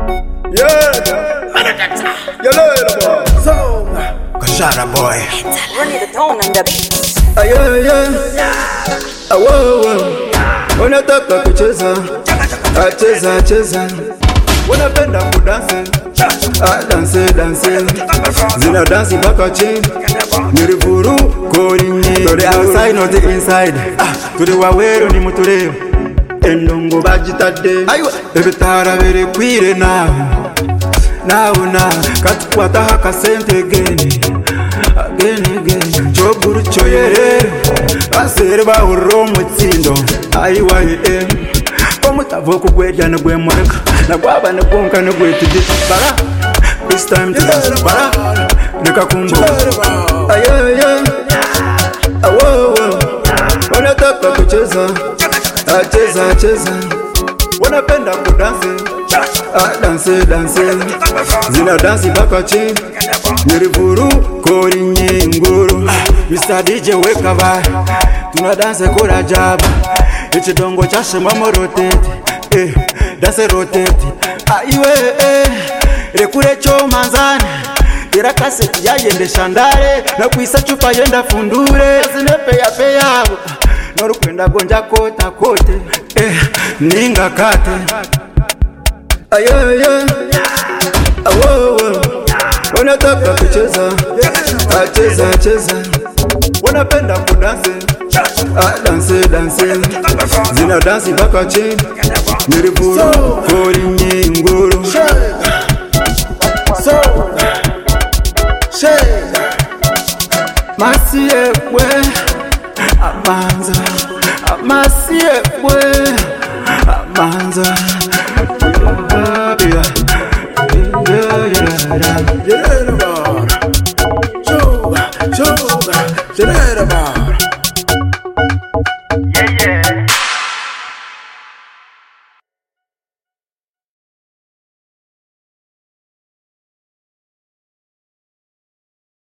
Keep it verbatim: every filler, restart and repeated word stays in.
Yeah, you little boy. So, Kashara boy. Running the tone and the beat. ah, yeah, yeah. Ah, whoa, whoa. Unataka kucheza, ah, cheza, cheza. Unapenda kudansi, ah, danse, danse. Zina dansi mpaka chini. Nirivuru korinye. To the outside, not the inside. Ah, to the waweru ni mutureo. Endongo bajitade. Ebitara bere kwire nawe. Nawe na katukwata haka sente geni. Again, again. Choguru choyere. Asere ba uro mutsindo. Aiwa ye. Omutavo kugwedya ne gwemoreka. Na gwaba ne gonka ne gwetide. Bara. This time to dance. Bara. Nikakumbu. Aye, awo, awo. Unataka kucheza. Cheza, cheza. Unapenda kudansi. Ah, danse, danse. Zina dansi mpaka chini. Nirivuru korinye nguru. Mister D J weka vai. Tuna danse kura jaba. Ichidongo chashe mama rotate. Eh, danse rotate. Ah, iwe eh. Rekure cho manzani. Ira kaseti ya yende shandare. Na kuisa chupa yenda fundure. Zinepe ya peyabo. Noru kwenda gonja kota kote. Eh, ninga kate. Ayo, ayo. Awo, awo. Unataka kucheza, ah, cheza, cheza. Unapenda kudansi, ah, danse, danse. Zina dansi mpaka chini. Nirivuru korinye nguru. So, shake. Masiye kwe, amanza. Masiye kwe, amanza. Yeah, yeah, yeah, yeah.